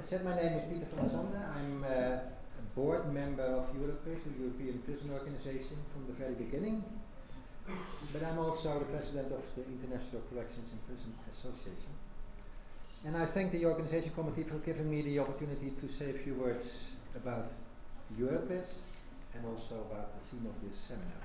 said, my name is Pieter van der Zande. I'm a board member of Europris, the European Prison Organization, from the very beginning. But I'm also the president of the International Corrections and Prison Association. And I thank the organization committee for giving me the opportunity to say a few words about Europris and also about the theme of this seminar.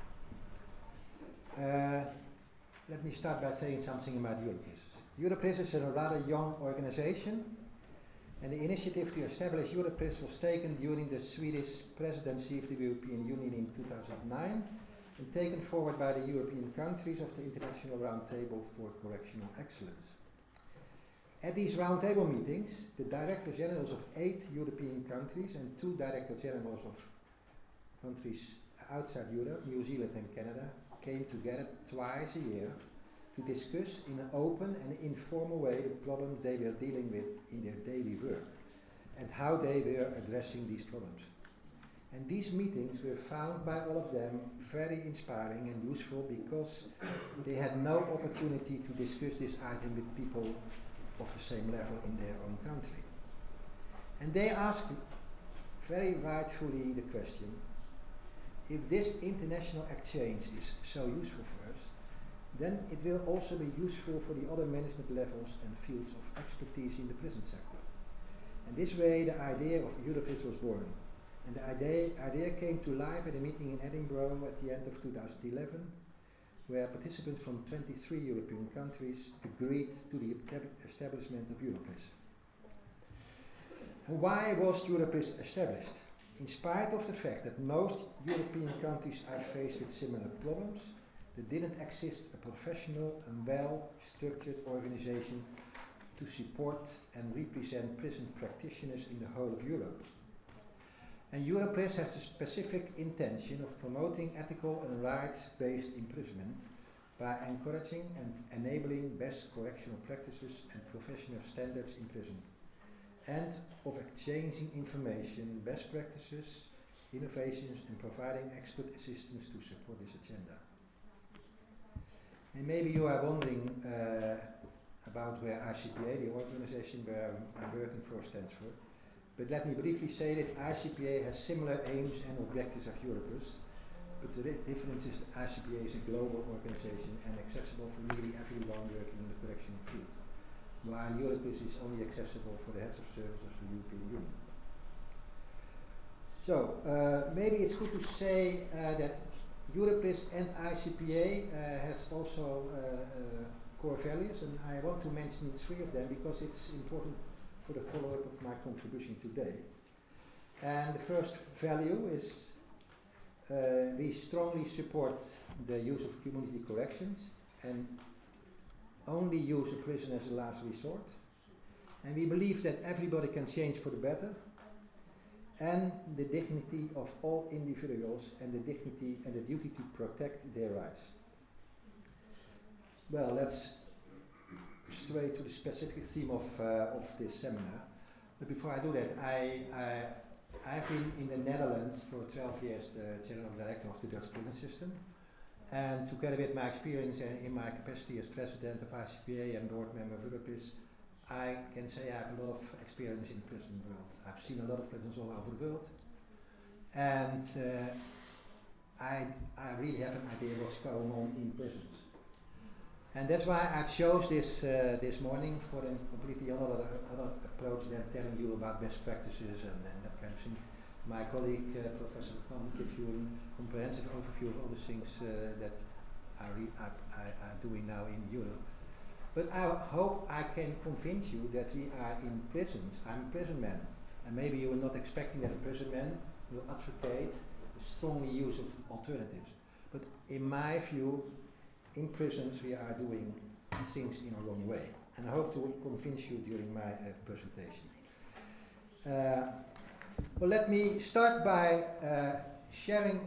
Let me start by saying something about Europris. Europris is a rather young organization, and the initiative to establish Europris was taken during the Swedish presidency of the European Union in 2009 and taken forward by the European countries of the International Roundtable for Correctional Excellence. At these roundtable meetings, the Directors Generals of 8 European countries and 2 Directors Generals of countries outside Europe, New Zealand and Canada, came together twice a year to discuss in an open and informal way the problems they were dealing with in their daily work and how they were addressing these problems. And these meetings were found by all of them very inspiring and useful because they had no opportunity to discuss this item with people of the same level in their own country. And they asked very rightfully the question, if this international exchange is so useful for us, then it will also be useful for the other management levels and fields of expertise in the prison sector. And this way the idea of Europris was born. And the idea came to life at a meeting in Edinburgh at the end of 2011, where participants from 23 European countries agreed to the establishment of Europris. And why was Europris established? In spite of the fact that most European countries are faced with similar problems, there didn't exist a professional and well-structured organization to support and represent prison practitioners in the whole of Europe. And Europris has the specific intention of promoting ethical and rights-based imprisonment by encouraging and enabling best correctional practices and professional standards in prison, and of exchanging information, best practices, innovations, and providing expert assistance to support this agenda. And maybe you are wondering about where ICPA, the organization where I'm working for, stands for. But let me briefly say that ICPA has similar aims and objectives of Europris, but the difference is that ICPA is a global organization and accessible for nearly everyone working in the correctional field, while Europris is only accessible for the heads of service of the European Union. So, maybe it's good to say that Europris and ICPA has also core values, and I want to mention 3 of them because it's important for the follow-up of my contribution today. And the first value is we strongly support the use of community corrections and only use a prison as a last resort. And we believe that everybody can change for the better, and the dignity of all individuals and the dignity and the duty to protect their rights. Well, let's straight to the specific theme of this seminar. But before I do that, I've been in the Netherlands for 12 years the General Director of the Dutch prison system. And together with my experience in my capacity as President of ICPA and board member of Europris, I can say I have a lot of experience in the prison world. I've seen a lot of prisons all over the world. And I really have an idea what's going on in prisons. And that's why I chose this morning for a completely other approach than telling you about best practices and that kind of thing. My colleague, Professor Van, will give you a comprehensive overview of all the things that are doing now in Europe. But I hope I can convince you that we are in prisons. I'm a prison man, and maybe you are not expecting that a prison man will advocate the strongly use of alternatives. But in my view, in prisons we are doing things in a wrong way, and I hope to convince you during my presentation. Well, let me start by sharing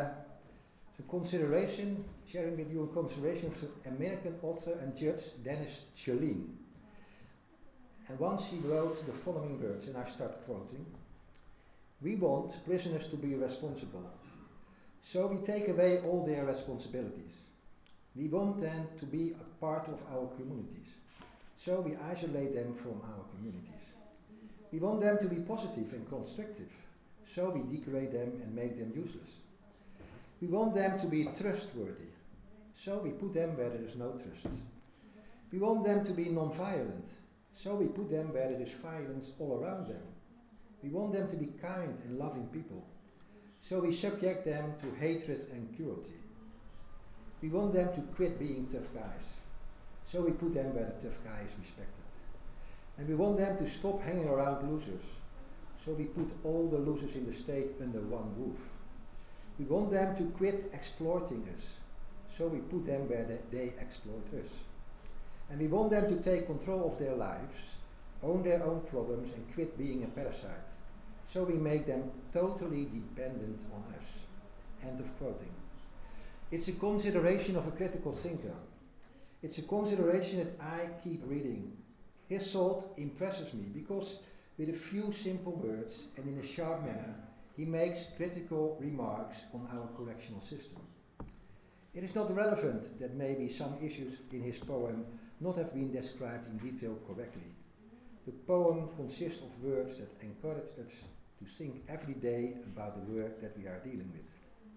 with you a consideration of American author and judge Dennis Cholin. And once he wrote the following words, and I start quoting: "We want prisoners to be responsible, so we take away all their responsibilities. We want them to be a part of our communities, so we isolate them from our communities. We want them to be positive and constructive, so we degrade them and make them useless. We want them to be trustworthy, so we put them where there is no trust. We want them to be non-violent, so we put them where there is violence all around them. We want them to be kind and loving people, so we subject them to hatred and cruelty. We want them to quit being tough guys, so we put them where the tough guy is respected. And we want them to stop hanging around losers, so we put all the losers in the state under one roof. We want them to quit exploiting us, so we put them where they exploit us. And we want them to take control of their lives, own their own problems, and quit being a parasite, so we make them totally dependent on us. End of quoting. It's a consideration of a critical thinker. It's a consideration that I keep reading. His thought impresses me because with a few simple words and in a sharp manner, he makes critical remarks on our correctional system. It is not relevant that maybe some issues in his poem not have been described in detail correctly. The poem consists of words that encourage us to think every day about the work that we are dealing with.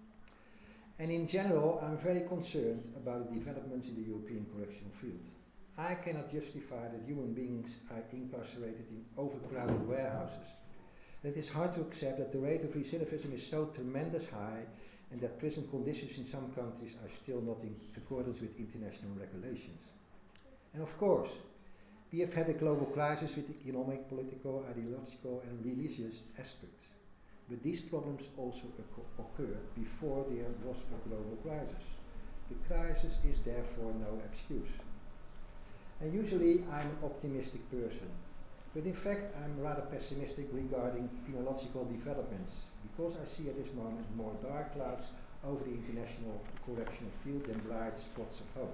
And in general, I'm very concerned about the developments in the European correctional field. I cannot justify that human beings are incarcerated in overcrowded warehouses. And it is hard to accept that the rate of recidivism is so tremendous high and that prison conditions in some countries are still not in accordance with international regulations. And of course, we have had a global crisis with economic, political, ideological and religious aspects. But these problems also occurred before there was a global crisis. The crisis is therefore no excuse. And usually I'm an optimistic person, but in fact I'm rather pessimistic regarding technological developments, because I see at this moment more dark clouds over the international correctional field than bright spots of hope.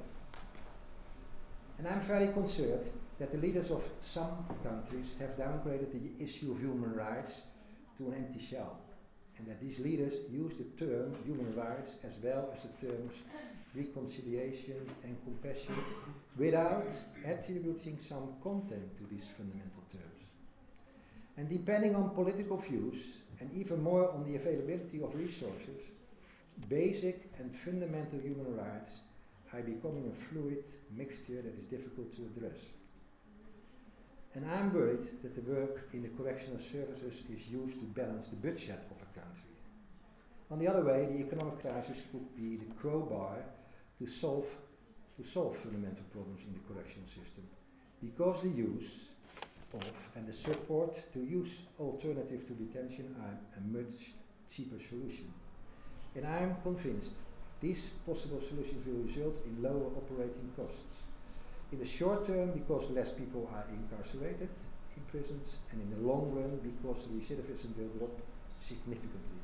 And I'm very concerned that the leaders of some countries have downgraded the issue of human rights to an empty shell, and that these leaders use the term human rights as well as the terms reconciliation and compassion without attributing some content to these fundamental terms. And depending on political views, and even more on the availability of resources, basic and fundamental human rights are becoming a fluid mixture that is difficult to address. And I'm worried that the work in the correctional services is used to balance the budget of a country. On the other way, the economic crisis could be the crowbar to solve fundamental problems in the correctional system, because the use of and the support to use alternatives to detention are a much cheaper solution. And I'm convinced these possible solutions will result in lower operating costs. In the short term, because less people are incarcerated in prisons, and in the long run, because recidivism will drop significantly.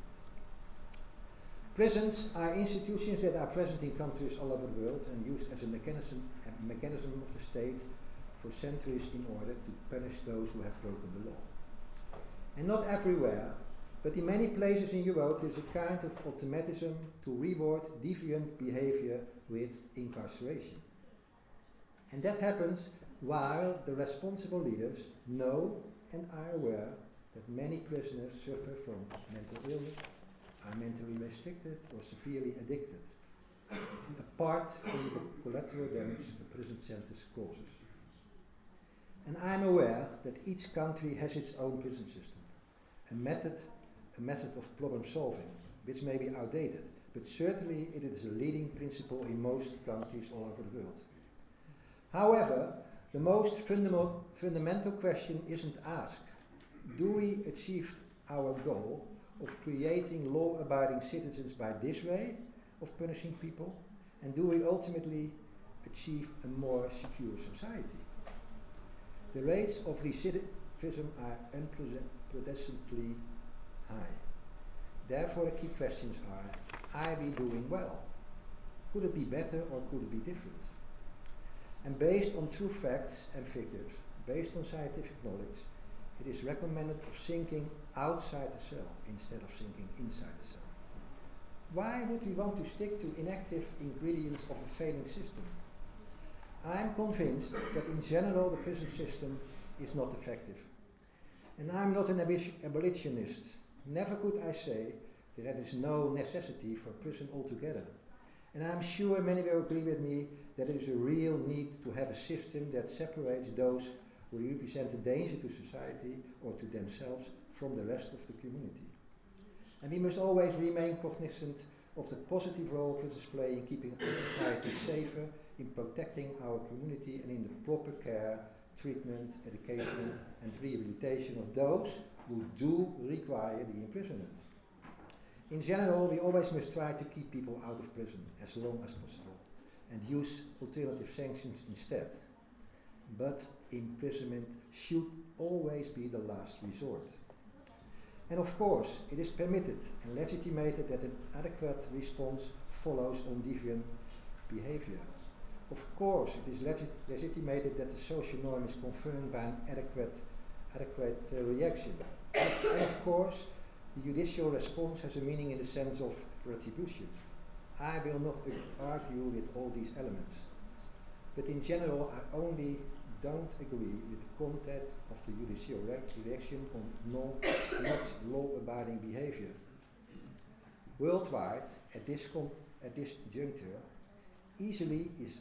Prisons are institutions that are present in countries all over the world and used as a mechanism of the state for centuries in order to punish those who have broken the law. And not everywhere, but in many places in Europe, there is a kind of automatism to reward deviant behavior with incarceration. And that happens while the responsible leaders know and are aware that many prisoners suffer from mental illness, are mentally restricted or severely addicted, apart from the collateral damage the prison sentence causes. And I'm aware that each country has its own prison system, a method of problem solving, which may be outdated, but certainly it is a leading principle in most countries all over the world. However, the most fundamental question isn't asked, do we achieve our goal of creating law-abiding citizens by this way of punishing people? And do we ultimately achieve a more secure society? The rates of recidivism are unprecedentedly high. Therefore, the key questions are we doing well? Could it be better or could it be different? And based on true facts and figures, based on scientific knowledge, it is recommended of thinking outside the cell instead of thinking inside the cell. Why would we want to stick to inactive ingredients of a failing system? I am convinced that in general the prison system is not effective. And I'm not an abolitionist. Never could I say that there is no necessity for prison altogether. And I'm sure many will agree with me that there is a real need to have a system that separates those who represent a danger to society or to themselves from the rest of the community. And we must always remain cognizant of the positive role prisons play in keeping our society safer, in protecting our community, and in the proper care, treatment, education, and rehabilitation of those who do require the imprisonment. In general, we always must try to keep people out of prison as long as possible and use alternative sanctions instead. But imprisonment should always be the last resort. And of course, it is permitted and legitimated that an adequate response follows on deviant behavior. Of course, it is legitimated that the social norm is confirmed by an adequate reaction. And of course, the judicial response has a meaning in the sense of retribution. I will not argue with all these elements. But in general, I only don't agree with the content of the judicial reaction on not law-abiding behavior. Worldwide, at this juncture, easily is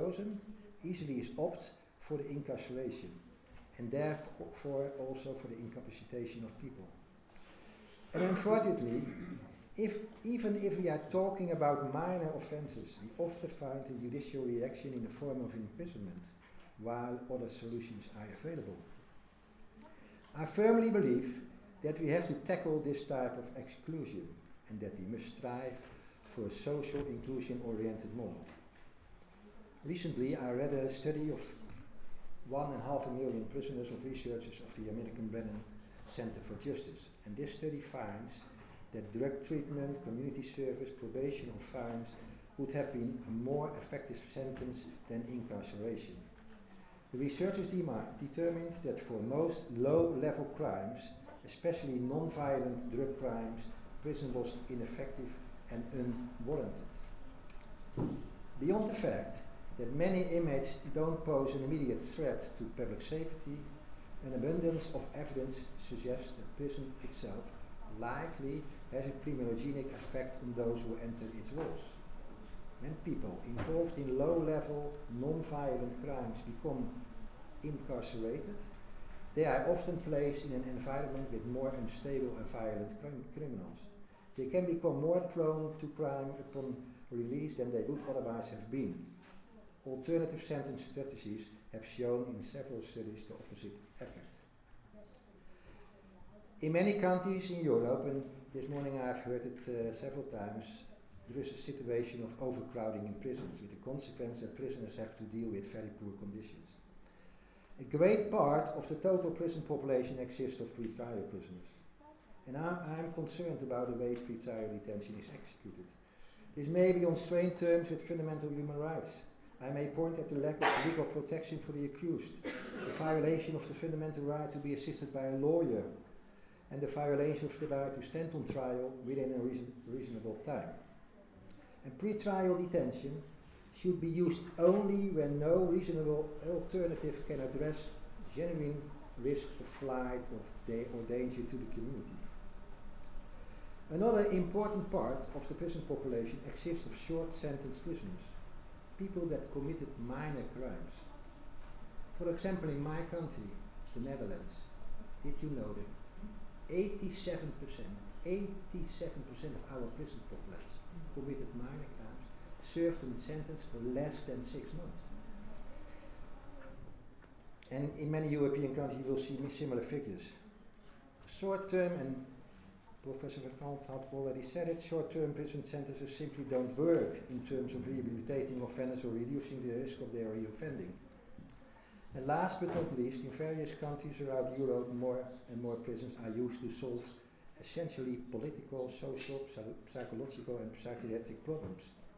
opt for the incarceration, and therefore also for the incapacitation of people. And unfortunately, even if we are talking about minor offences, we often find a judicial reaction in the form of imprisonment, while other solutions are available. I firmly believe that we have to tackle this type of exclusion, and that we must strive for a social inclusion-oriented model. Recently, I read a study of 1.5 million prisoners of researchers of the American Brennan Center for Justice, and this study finds that drug treatment, community service, probation, or fines would have been a more effective sentence than incarceration. The researchers determined that for most low-level crimes, especially non-violent drug crimes, prison was ineffective and unwarranted. Beyond the fact that many inmates don't pose an immediate threat to public safety, an abundance of evidence suggests that prison itself likely has a criminogenic effect on those who enter its walls. When people involved in low-level, non-violent crimes become incarcerated, they are often placed in an environment with more unstable and violent criminals. They can become more prone to crime upon release than they would otherwise have been. Alternative sentence strategies have shown in several studies the opposite effect. In many countries in Europe, and this morning I've heard it several times, there is a situation of overcrowding in prisons, with the consequence that prisoners have to deal with very poor conditions. A great part of the total prison population consists of pre-trial prisoners. And I'm concerned about the way pre-trial detention is executed. This may be on strained terms with fundamental human rights. I may point at the lack of legal protection for the accused, the violation of the fundamental right to be assisted by a lawyer, and the violation of the right to stand on trial within a reasonable time. And pre-trial detention should be used only when no reasonable alternative can address genuine risk of flight or danger to the community. Another important part of the prison population consists of short-sentence prisoners, people that committed minor crimes. For example, in my country, the Netherlands, did you know that 87% of our prison population committed minor crimes, served and sentenced for less than 6 months. And in many European countries you will see similar figures. Short-term, and Professor Verkant had already said it, short-term prison sentences simply don't work in terms of rehabilitating offenders or reducing the risk of their reoffending. And last but not least, in various countries around Europe, more and more prisons are used to solve essentially political, social, psychological and psychiatric problems.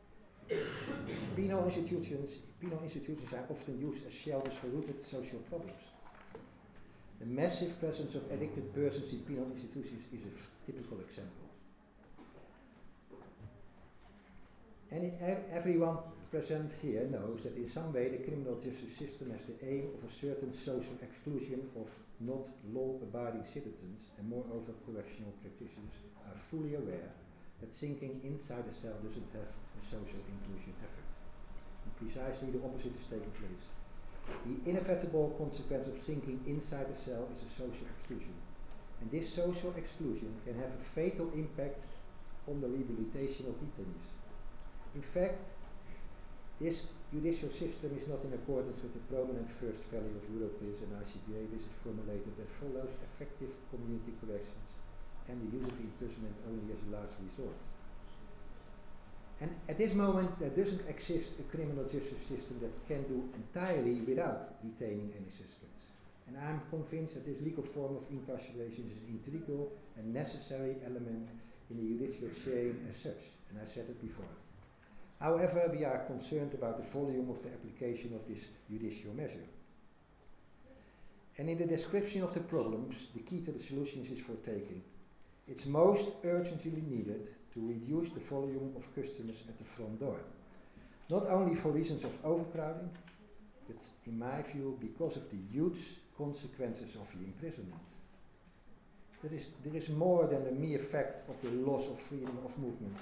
Penal institutions are often used as shelters for rooted social problems. The massive presence of addicted persons in penal institutions is a typical example. And every 1 present here knows that in some way the criminal justice system has the aim of a certain social exclusion of not law-abiding citizens, and moreover correctional practitioners are fully aware that sinking inside a cell doesn't have a social inclusion effect. And precisely the opposite is taking place. The inevitable consequence of sinking inside a cell is a social exclusion. And this social exclusion can have a fatal impact on the rehabilitation of detainees. In fact, this judicial system is not in accordance with the prominent first value of Europris and ICPA, which is formulated as follows: effective community corrections and the use of imprisonment only as a last resort. And at this moment there doesn't exist a criminal justice system that can do entirely without detaining any suspects. And I'm convinced that this legal form of incarceration is an integral and necessary element in the judicial chain as such, and I said it before. However, we are concerned about the volume of the application of this judicial measure. And in the description of the problems, the key to the solutions is for taking. It's most urgently needed to reduce the volume of customers at the front door. Not only for reasons of overcrowding, but in my view because of the huge consequences of the imprisonment. There is more than the mere fact of the loss of freedom of movement.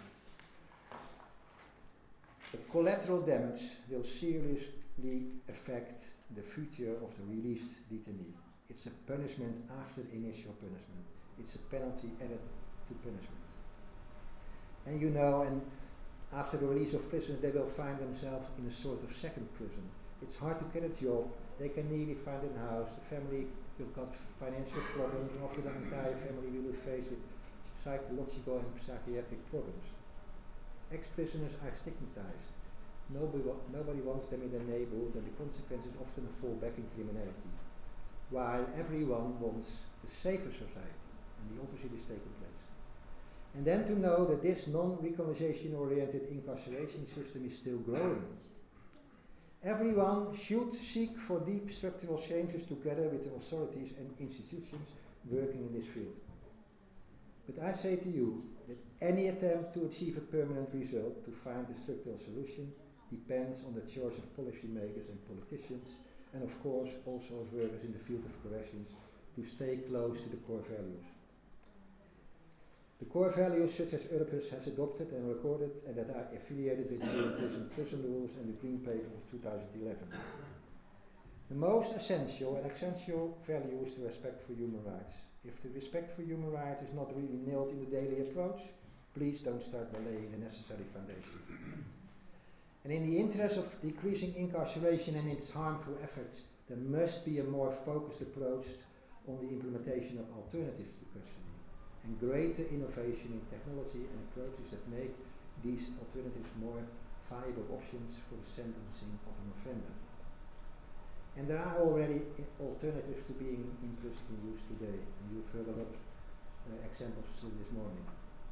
The collateral damage will seriously affect the future of the released detainee. It's a punishment after initial punishment. It's a penalty added to punishment. And you know, and after the release of prison, they will find themselves in a sort of second prison. It's hard to get a job. They can nearly find a house. The family will got financial problems, and often the entire family will be faced with psychological and psychiatric problems. Ex-prisoners are stigmatized. Nobody wants them in their neighborhood, and the consequences often fall back in criminality. While everyone wants a safer society, and the opposite is taking place. And then to know that this non-recognition oriented incarceration system is still growing. Everyone should seek for deep structural changes together with the authorities and institutions working in this field. But I say to you that any attempt to achieve a permanent result, to find a structural solution, depends on the choice of policymakers and politicians, and of course also of workers in the field of corrections, to stay close to the core values. The core values such as Europris has adopted and recorded and that are affiliated with the prison rules and the Green Paper of 2011. The most essential and essential value is the respect for human rights. If the respect for human rights is not really nailed in the daily approach, please don't start by laying the necessary foundation. And in the interest of decreasing incarceration and its harmful effects, there must be a more focused approach on the implementation of alternatives to custody, and greater innovation in technology and approaches that make these alternatives more viable options for the sentencing of an offender. And there are already alternatives to being imprisoned in use today, and you've heard a lot of examples this morning.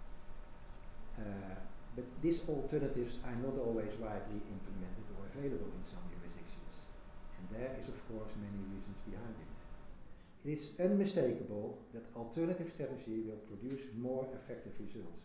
But these alternatives are not always widely implemented or available in some jurisdictions, and there is of course many reasons behind it. It is unmistakable that alternative strategy will produce more effective results.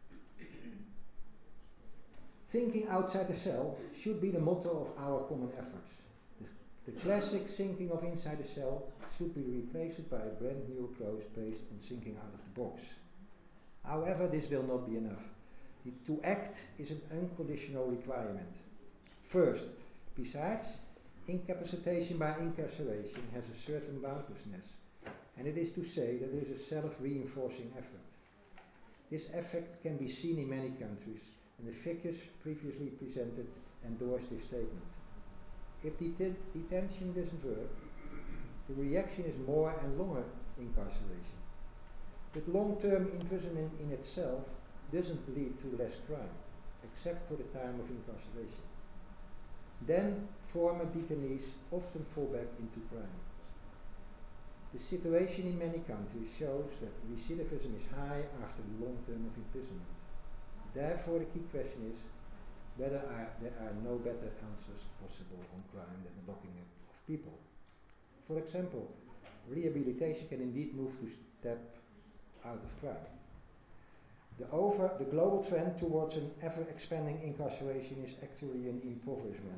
Thinking outside the cell should be the motto of our common efforts. The classic thinking of inside the cell should be replaced by a brand new approach based on thinking out of the box. However, this will not be enough. To act is an unconditional requirement. First, besides, incapacitation by incarceration has a certain boundlessness, and it is to say that there is a self-reinforcing effect. This effect can be seen in many countries, and the figures previously presented endorse this statement. If detention doesn't work, the reaction is more and longer incarceration. But long-term imprisonment in itself doesn't lead to less crime, except for the time of incarceration. Then former detainees often fall back into crime. The situation in many countries shows that recidivism is high after the long term of imprisonment. Therefore, the key question is whether there are no better answers possible on crime than the locking up of people. For example, rehabilitation can indeed move to step out of crime. The global trend towards an ever-expanding incarceration is actually an impoverishment.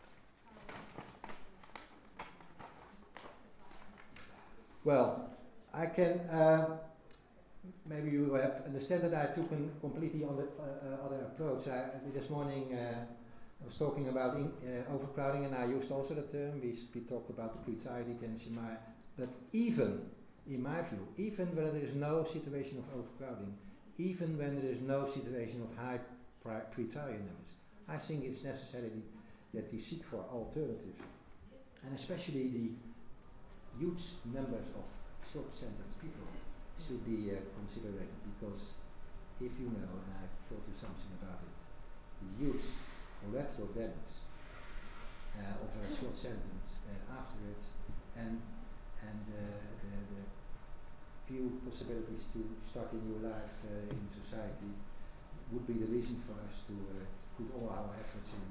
Well, I can, maybe you have understand that I took a completely other approach. This morning I was talking about overcrowding, and I used also the term, we talked about the pre-trial detention, but even, in my view, even when there is no situation of overcrowding, even when there is no situation of high pre-trial numbers, I think it's necessary that we seek for alternatives, and especially the huge numbers of short-sentenced people should be considered, because if you know, and I told you something about it, the huge collateral damage of a short sentence afterwards, and the few possibilities to start a new life in society would be the reason for us to put all our efforts in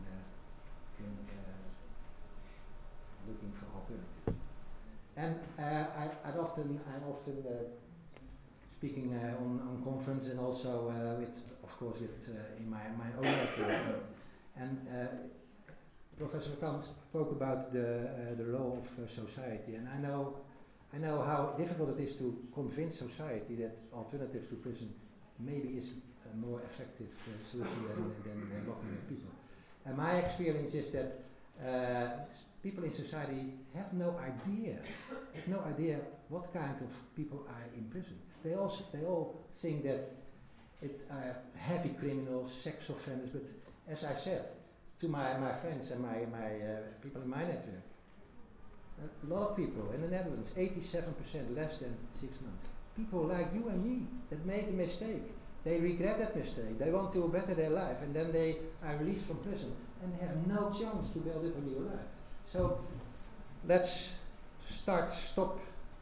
looking for alternatives. And I'm often speaking on conference, and also in my own network. And Professor Kant spoke about the role of society, and I know how difficult it is to convince society that alternatives to prison maybe is a more effective solution than locking up people. And my experience is that people in society have no idea what kind of people are in prison. They all think that it's heavy criminals, sex offenders, but as I said to my friends and my people in my network, a lot of people in the Netherlands, 87% less than 6 months. People like you and me that made a mistake. They regret that mistake. They want to better their life, and then they are released from prison and have no chance to build up a new life. So let's stopping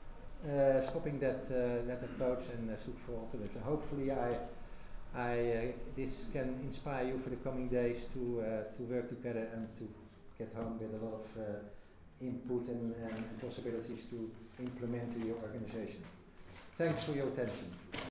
that approach and look for alternatives. And hopefully, this can inspire you for the coming days to work together and to get home with a lot of input and possibilities to implement in your organization. Thanks for your attention.